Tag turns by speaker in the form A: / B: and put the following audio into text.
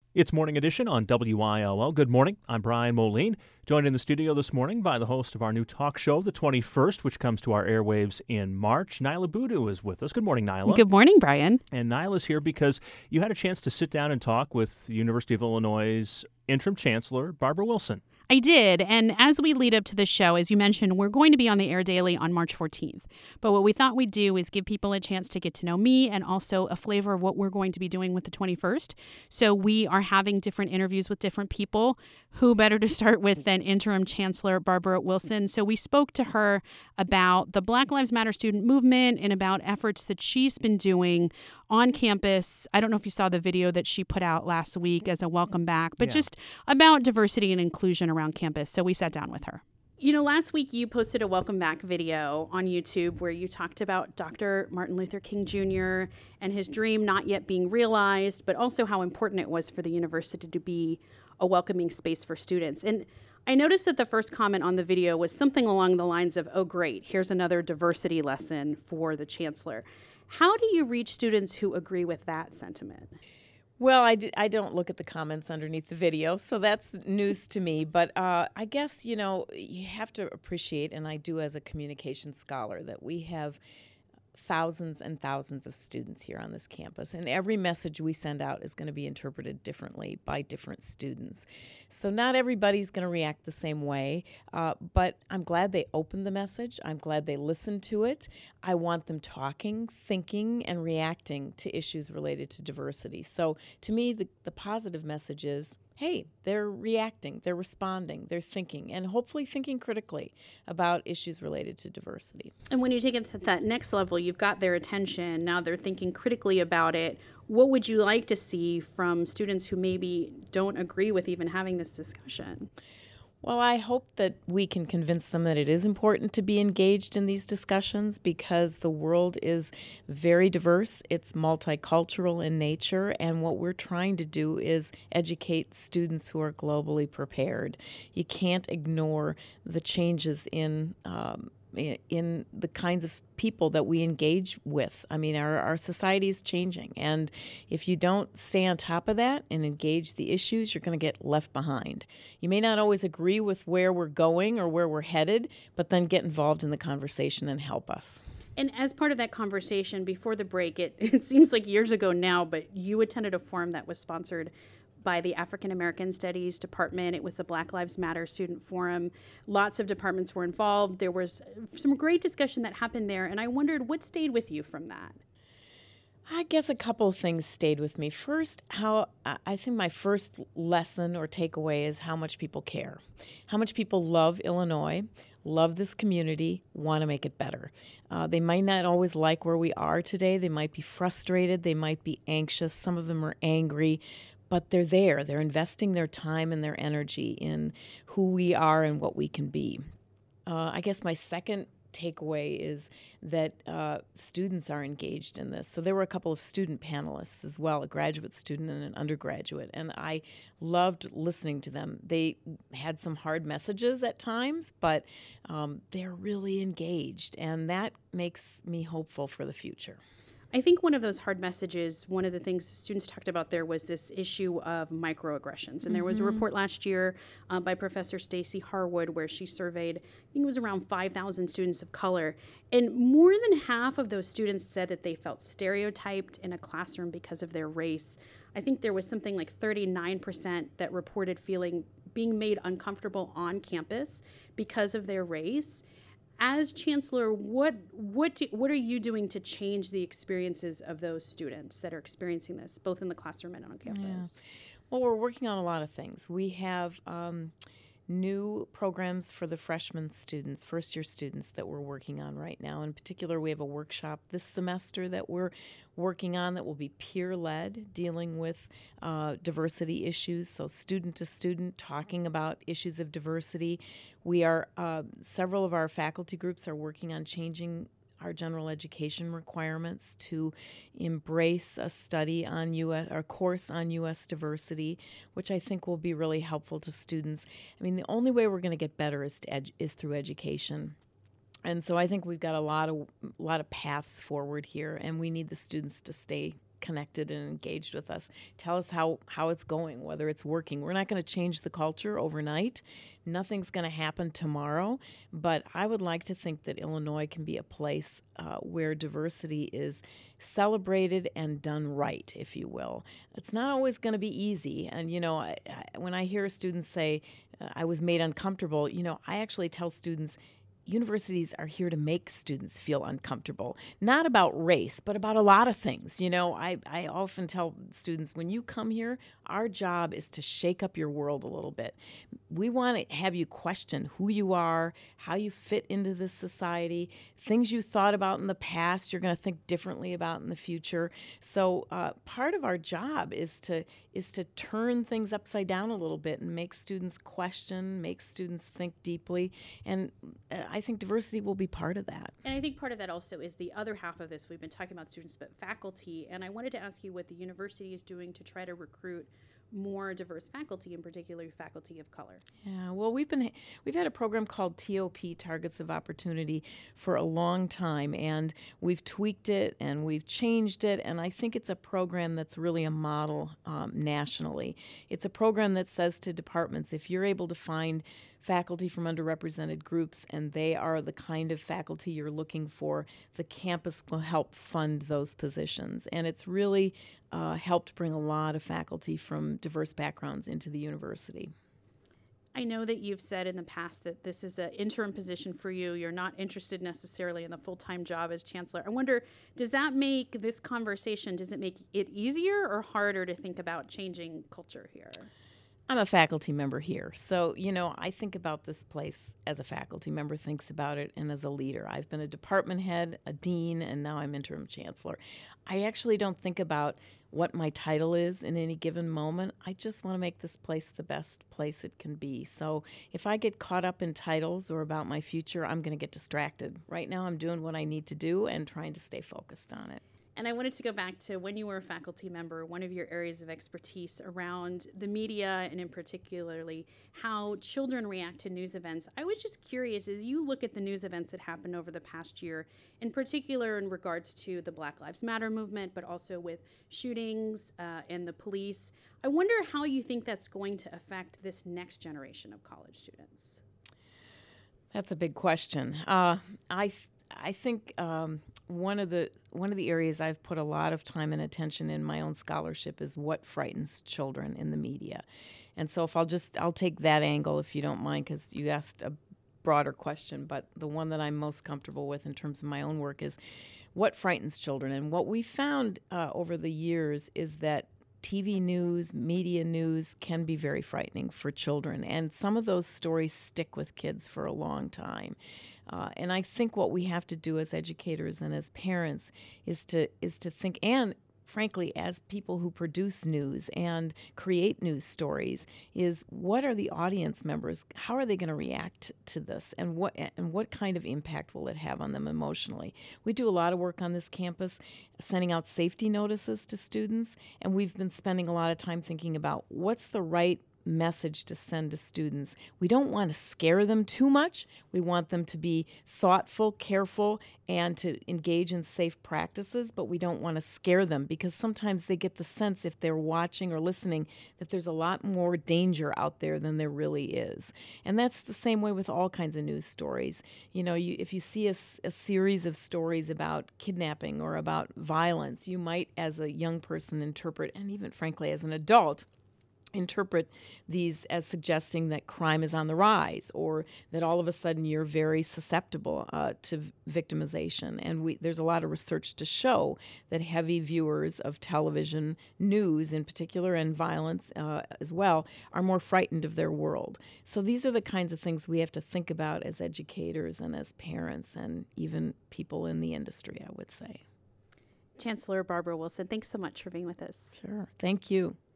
A: It's Morning Edition on WILL. Good morning. I'm Brian Moline, joined in the studio this morning by the host of our new talk show, The 21st, which comes to our airwaves in March. Nyla Boodoo is with us. Good morning, Nyla.
B: Good morning, Brian.
A: And Nyla's here because you had a chance to sit down and talk with the University of Illinois' interim chancellor, Barbara Wilson.
B: I did, and as we lead up to the show, as you mentioned, we're going to be on the air daily on March 14th. But what we thought we'd do is give people a chance to get to know me and also a flavor of what we're going to be doing with the 21st. So we are having different interviews with different people. Who better to start with than interim chancellor Barbara Wilson? So we spoke to her about the Black Lives Matter student movement and about efforts that she's been doing on campus. I don't know if you saw the video that she put out last week as a welcome back, but just about diversity and inclusion around campus. So we sat down with her. You know, last week you posted a welcome back video on YouTube where you talked about Dr. Martin Luther King Jr. and his dream not yet being realized, but also how important it was for the university to be a welcoming space for students. And I noticed that the first comment on the video was something along the lines of, "Oh, great, here's another diversity lesson for the chancellor." How do you reach students who agree with that sentiment?
C: Well, I don't look at the comments underneath the video, so that's news to me. But I guess, you have to appreciate, and I do as a communication scholar, that we have thousands and thousands of students here on this campus, and every message we send out is going to be interpreted differently by different students. So not everybody's going to react the same way, but I'm glad they opened the message. I'm glad they listened to it. I want them talking, thinking, and reacting to issues related to diversity. So to me, the positive message is, hey, they're reacting, they're responding, they're thinking, and hopefully thinking critically about issues related to diversity.
B: And when you take it to that next level, you've got their attention, now they're thinking critically about it. What would you like to see from students who maybe don't agree with even having this discussion?
C: Well, I hope that we can convince them that it is important to be engaged in these discussions because the world is very diverse. It's multicultural in nature, and what we're trying to do is educate students who are globally prepared. You can't ignore the changes in the kinds of people that we engage with. I mean, our society is changing, and if you don't stay on top of that and engage the issues, you're going to get left behind. You may not always agree with where we're going or where we're headed, but then get involved in the conversation and help us.
B: And as part of that conversation, before the break, it seems like years ago now, but you attended a forum that was sponsored by the African American Studies Department. It was a Black Lives Matter student forum. Lots of departments were involved. There was some great discussion that happened there, and I wondered what stayed with you from that.
C: I guess a couple of things stayed with me. First, I think my first lesson or takeaway is how much people care, how much people love Illinois, love this community, want to make it better. They might not always like where we are today. They might be frustrated. They might be anxious. Some of them are angry. But they're there. They're investing their time and their energy in who we are and what we can be. I guess my second takeaway is that students are engaged in this. So there were a couple of student panelists as well, a graduate student and an undergraduate, and I loved listening to them. They had some hard messages at times, but they're really engaged, and that makes me hopeful for the future.
B: I think one of those hard messages, one of the things students talked about there was this issue of microaggressions. And there was a report last year by Professor Stacey Harwood where she surveyed, I think it was around 5,000 students of color. And more than half of those students said that they felt stereotyped in a classroom because of their race. I think there was something like 39% that reported being made uncomfortable on campus because of their race. As chancellor, what are you doing to change the experiences of those students that are experiencing this, both in the classroom and on campus?
C: Yeah. Well, we're working on a lot of things. We have new programs for the freshman students, first-year students that we're working on right now. In particular, we have a workshop this semester that we're working on that will be peer-led, dealing with diversity issues, so student to student, talking about issues of diversity. We are, several of our faculty groups are working on changing our general education requirements to embrace a study on a course on U.S. diversity, which I think will be really helpful to students. I mean, the only way we're going to get better is through education. And so I think we've got a lot of paths forward here, and we need the students to stay connected and engaged with us. Tell us how it's going, whether it's working. We're not going to change the culture overnight. Nothing's going to happen tomorrow, but I would like to think that Illinois can be a place where diversity is celebrated and done right, if you will. It's not always going to be easy. And, when I hear students say, I was made uncomfortable, I actually tell students, universities are here to make students feel uncomfortable, not about race, but about a lot of things. I often tell students, when you come here, our job is to shake up your world a little bit. We want to have you question who you are, how you fit into this society, things you thought about in the past, you're going to think differently about in the future. So part of our job is to turn things upside down a little bit and make students question, make students think deeply. And I think diversity will be part of that.
B: And I think part of that also is the other half of this. We've been talking about students, but faculty. And I wanted to ask you what the university is doing to try to recruit more diverse faculty, in particular faculty of color.
C: Yeah, well, we've had a program called TOP, Targets of Opportunity, for a long time, and we've tweaked it and we've changed it, and I think it's a program that's really a model nationally. It's a program that says to departments, if you're able to find faculty from underrepresented groups and they are the kind of faculty you're looking for, the campus will help fund those positions. And it's really helped bring a lot of faculty from diverse backgrounds into the university.
B: I know that you've said in the past that this is an interim position for you. You're not interested necessarily in the full-time job as chancellor. I wonder, does that make this conversation, does it make it easier or harder to think about changing culture here?
C: I'm a faculty member here, so, I think about this place as a faculty member thinks about it and as a leader. I've been a department head, a dean, and now I'm interim chancellor. I actually don't think about what my title is in any given moment. I just want to make this place the best place it can be. So if I get caught up in titles or about my future, I'm going to get distracted. Right now I'm doing what I need to do and trying to stay focused on it.
B: And I wanted to go back to when you were a faculty member, one of your areas of expertise around the media and in particularly how children react to news events. I was just curious, as you look at the news events that happened over the past year, in particular in regards to the Black Lives Matter movement, but also with shootings and the police, I wonder how you think that's going to affect this next generation of college students.
C: That's a big question. I think one of the areas I've put a lot of time and attention in my own scholarship is what frightens children in the media. And so I'll take that angle if you don't mind, because you asked a broader question, but the one that I'm most comfortable with in terms of my own work is what frightens children. And what we found over the years is that TV news, media news can be very frightening for children, and some of those stories stick with kids for a long time. And I think what we have to do as educators and as parents is to think, and frankly, as people who produce news and create news stories, is what are the audience members? How are they going to react to this, and what kind of impact will it have on them emotionally? We do a lot of work on this campus, sending out safety notices to students, and we've been spending a lot of time thinking about what's the right message to send to students. We don't want to scare them too much. We want them to be thoughtful, careful, and to engage in safe practices, but we don't want to scare them, because sometimes they get the sense, if they're watching or listening, that there's a lot more danger out there than there really is. And that's the same way with all kinds of news stories. If you see a series of stories about kidnapping or about violence, you might, as a young person, interpret, and even frankly as an adult, interpret these as suggesting that crime is on the rise, or that all of a sudden you're very susceptible to victimization. And there's a lot of research to show that heavy viewers of television news in particular, and violence as well, are more frightened of their world. So these are the kinds of things we have to think about as educators and as parents and even people in the industry, I would say.
B: Chancellor Barbara Wilson, thanks so much for being with us.
C: Sure. Thank you.